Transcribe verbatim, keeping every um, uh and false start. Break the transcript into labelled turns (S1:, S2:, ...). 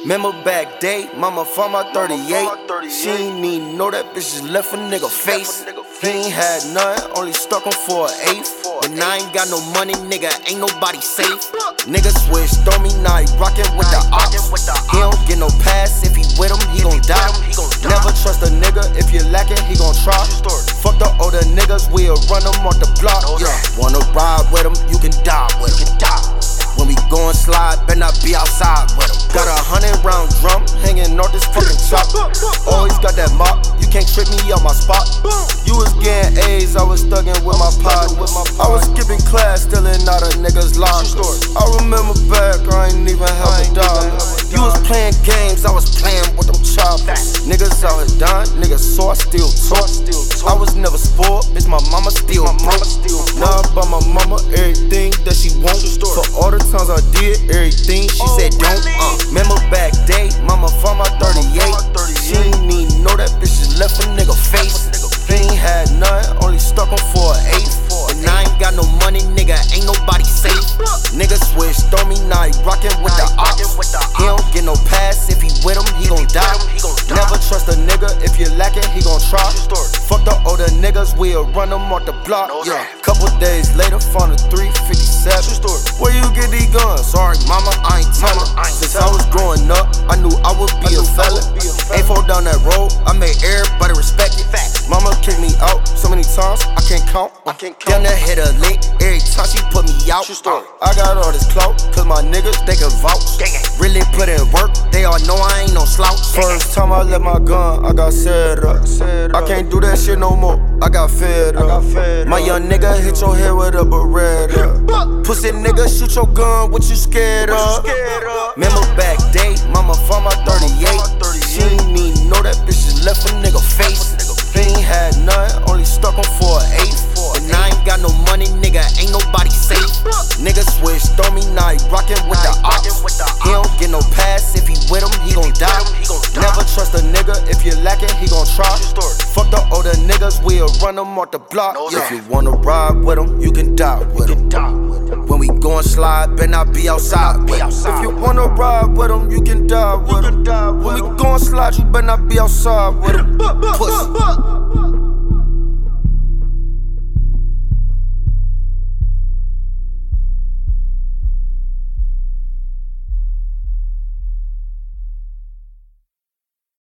S1: Remember back day, mama found my thirty-eight. She ain't even know that bitch just left a nigga face. He ain't had nothing, only stuck him for an eighth. But now I ain't got no money, nigga, ain't nobody safe. Nigga switched on me, now he rockin' with the ops. He don't get no pass, if he with him, he gon' die. Never trust a nigga, if you lacking, he gon' try. Fuck the older niggas, we'll run them off the block. Yeah. Wanna ride with him, you can die with him. When we goin' slide, better not be outside with him. Got a hundred round drum hanging off this fucking chop. Always got that mop, you can't trick me out my spot. You was getting A's, I was thuggin' with my partners. I was skipping class, stealing out a nigga's lockers. I remember back, I ain't even have a dollar. You was playing games, I was playing with them choppers. Niggas out here dying, niggas saw I still talk. I was never spoiled, bitch, my mama still broke. Now about my mama, everything that she want. For all the times I did, everything she said don't. Uh, remember back day, mama found my thirty-eight. She ain't even know that bitch just left a nigga face. He ain't had nothing, only stuck him for an eighth. But now I ain't got no money, nigga, ain't nobody safe. Nigga switched on me, now he rockin' with the ops. He don't get no pass, if he with him, he gon' die. Never trust a nigga, if you lacking, he gon' try. Fuck the older niggas, we'll run them off the block. Yeah. Couple days later, found a three fifty-seven. Where you get these guns? Sorry, mama, I ain't tellin'. Since I was growing up, I knew I would be a felon. A four down that road, I made everybody respect it. Mama kicked me out so many times, I can't count. I can't count. Damn, that hit a lick every time she put me out. Uh, I got all this clout, cause my niggas, they can vouch. Really put in work, they all know I ain't no slouch. First time I let my gun, I got set up. I can't do that shit no more, I got fed up. My young nigga hit your head with a Beretta. Pussy nigga, shoot your gun, what you scared of? Remember back day, mama found my thirty-eight. She ain't even know that bitch just left a nigga face. He ain't had nothing, only stuck him for an eighth. But now I ain't got no money, nigga, ain't nobody safe. Nigga switched on me, now he rockin' with the ops. He don't get no pass, if he with him, he gon' die. Never trust a nigga, if you lacking, he gon' try. Fuck the older niggas, we'll run them off the block. If you wanna ride with him, you can die with him. When we goin' slide, better not be outside with him. If you wanna ride with him, you can die with him. When we goin' slide, you better not be outside with him. Pussy.